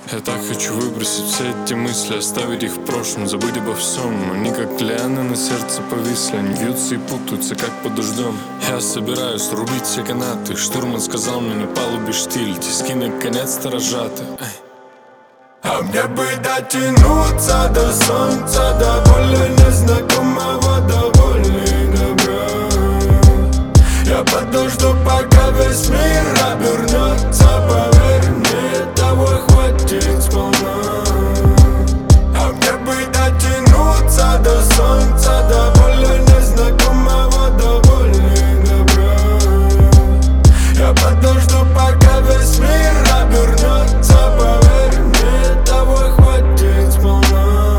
Я так хочу выбросить все эти мысли, оставить их в прошлом, забыть обо всем. Они как лианы на сердце повисли, они вьются и путаются, как под дождем. Я собираюсь рубить все канаты. Штурман сказал мне, на палубе штиль, тиски наконец-то разжаты. А мне бы дотянуться до солнца, до более незнакомого, до воли добра. Я подожду, пока весь мир обернется, поверь мне, этого хватит сполна. А мне бы дотянуться до солнца, до более незнакомого, до воли добра. Я подожду, пока весь мир обернется, поверь мне, этого хватит сполна.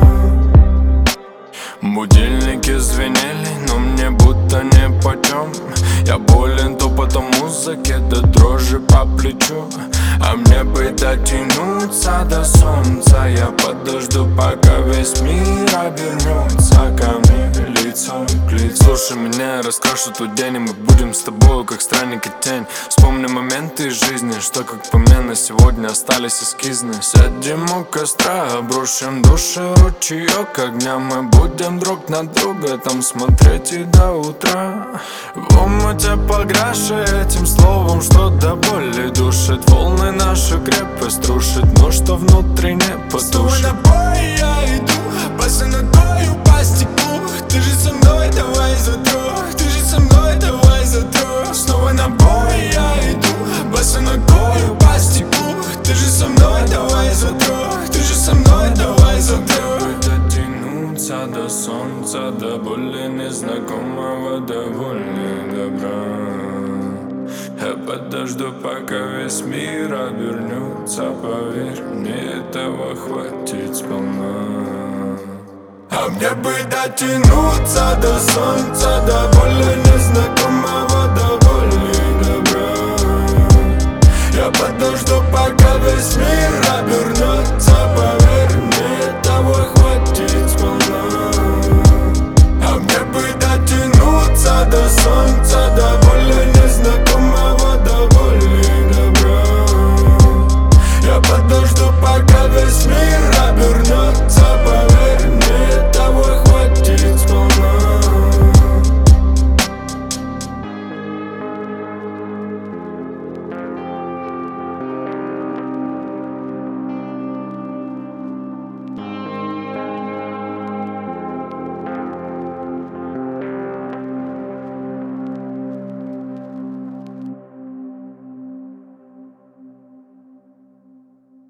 Будильники звенели, но мне будто нипочем. Я болен топотом музыки, до дрожи по плечу. А мне бы дотянуться до солнца. Я подожду, пока весь мир обернется ко мне лицом к лицу. Слушай меня, раскрашу тот день, и мы будем с тобой, как странник и тень. Вспомни моменты из жизни, что, как по мне, на сегодня остались эскизны. Сядем у костра, обрушим души, ручеек огня. Мы будем друг на друга там смотреть и до утра. В омуте пограши этим словом, что до боли душит. Волны нашу крепость рушит, но что внутри не потушит. Снова на бой я иду, босой ногою по стеклу. Ты же со мной, давай за трох. Ты же со мной, давай за трох. Снова на бой я иду, босой ногою по стеклу. Ты же со мной, давай за трох. Ты же со мной, давай за трох. Дотянуться до солнца, до более незнакомого, до воли добра. Я подожду, пока весь мир обернется, поверь мне, этого хватит сполна. А мне бы дотянуться до солнца, до более незнакомого, до воли добра. Я подожду, пока весь мир обернется.